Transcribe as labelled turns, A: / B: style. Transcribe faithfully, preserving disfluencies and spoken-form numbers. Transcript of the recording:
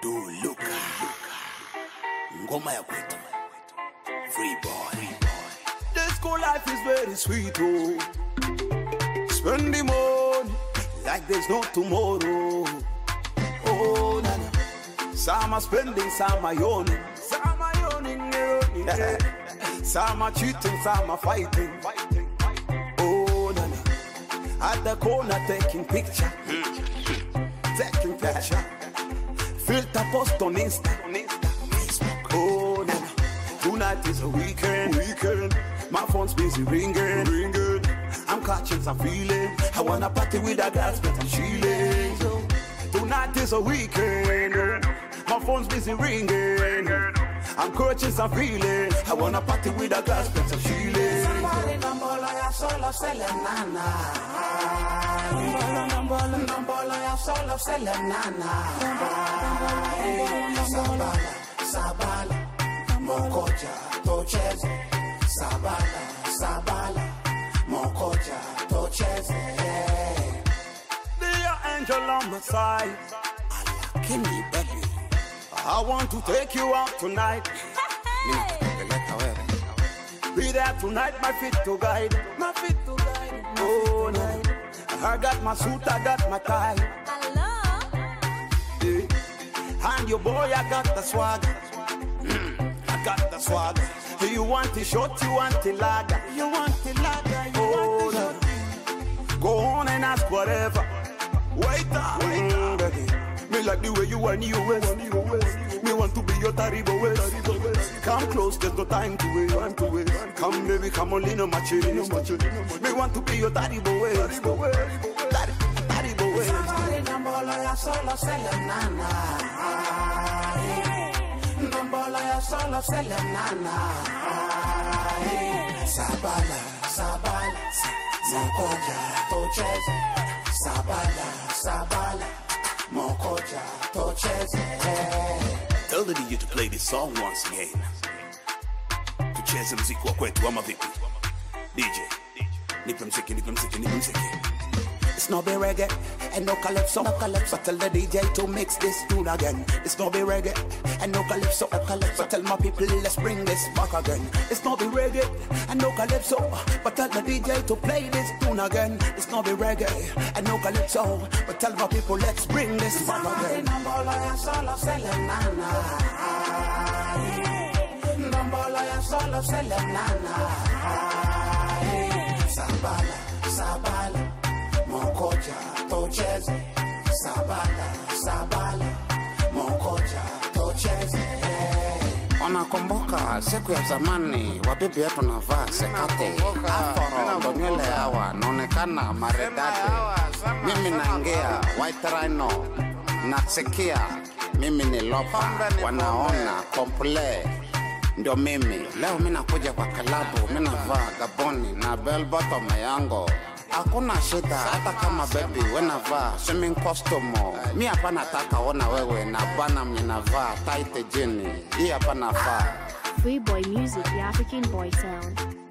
A: Dudu Luka Ngoma ya kwetu Free boy. This school life is very sweet, oh. Spend the money like there's no tomorrow. Oh, nana. Some are spending, some are yawning. Some are yawning, yawning. Some are cheating, some are fighting. Oh, nana. At the corner taking picture. Taking picture. Filter post on Insta. Facebook. Oh, nana. Tonight is a weekend. Weekend. My phone's busy ringing. Ringing. I'm catching some feeling. I wanna party with the girls, but I'm chilling. So, tonight is a weekend. My phone's busy ringing. I'm catching some feeling. I wanna party with the girls, but I'm chilling.
B: Somebody nambola ya solo selenana. Nambola nambola ya solo selenana. Sabala, sabala, mokoja tocheze. Sabala, sabala, mokoja tocheze.
A: Dear angel on my side, I like me, baby. I want to take you out tonight. Be there tonight, my feet to guide. My feet to guide. Oh, night. I got my suit, I got my tie.
C: Hello.
A: Yeah. And your boy, I got the swag. Mm, I got the swag. You want the short, you want the lager. You want the lager, you oh, want the short. Go on and ask whatever. Wait up, wait up, baby. Me like the way you want you waist. Me want to be your taribo waist. Come close, there's no time to wait. Time to wait. Come baby, come on, lean on my chin. Me want to be your taribo waist. Taribo waist.
B: Somebody nambola ya solo selenana. Nambola ya solo selenana. Sabala, sabala, mokoja tocheze. Sabala, sabala, mokoja tocheze.
A: Tell the D J to play this song once again. Tucheze mziki wa kwetu ama vipi? D J, nipe mziki, nipe mziki, nipe mziki. It's no be reggae and no calypso, no calypso. Tell the D J to mix this tune again. It's no be reggae and no calypso, no calypso. Tell my people let's bring this back again. It's no be reggae and no calypso, but tell the D J to play this tune again. It's no be reggae and no calypso, but tell my people let's bring this back again.
B: Nambola ya solo selenana. Nambola ya solo selenana. Sabala, sabala, mokoja tocheze. Sabala, sabala, mokoja tocheze.
D: Unakumbuka siku ya zamani wabibi yetu navaa sekate afro ndo nywele hawa naonekana maridadi. Mimi naingia white rhino nasikia mimi ni lopa wanaona komple ndio mimi. Leo mimi nakuja kwa kalabu mimi navaa gaboni na bell bottom yangu. Hakuna shida hata kama baby wenavaa swimming costume. Mimi hapa nataka ona wewe na bana mnavaa tight jeans. Hii hapa navaa
C: Free boy music, the African boy sound.